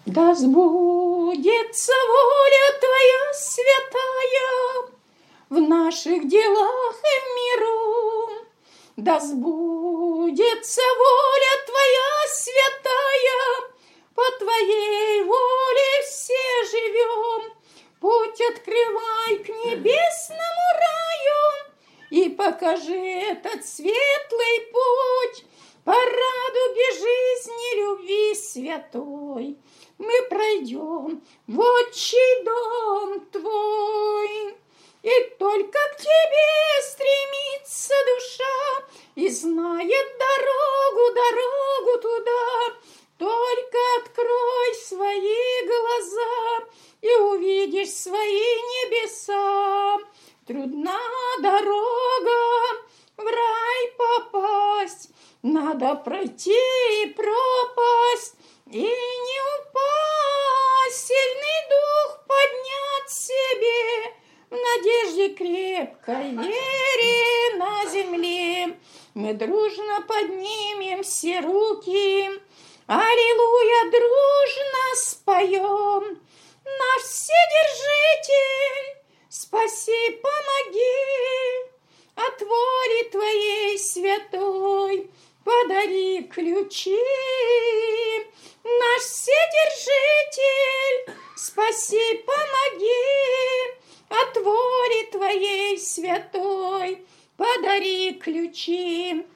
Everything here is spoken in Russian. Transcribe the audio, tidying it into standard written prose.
Да сбудется воля Твоя святая в наших делах и в миру. Да сбудется воля Твоя святая, по Твоей воле все живем. Путь открывай к небесному раю и покажи этот светлый путь по радуге жизни любви святой. Мы пройдем в отчий дом Твой, и только к Тебе стремится душа и знает дорогу туда. Только открой свои глаза и увидишь свои небеса. Трудна дорога в рай попасть, надо пройти пропасть и не упасть, сильный дух поднять себе, в надежде крепкой вере на земле. Мы дружно поднимем все руки, аллилуйя, дружно споем. Наш Вседержитель, спаси, помоги, от воли Твоей святой подари ключи. Наш Вседержитель, спаси, помоги, от воли Твоей святой подари ключи.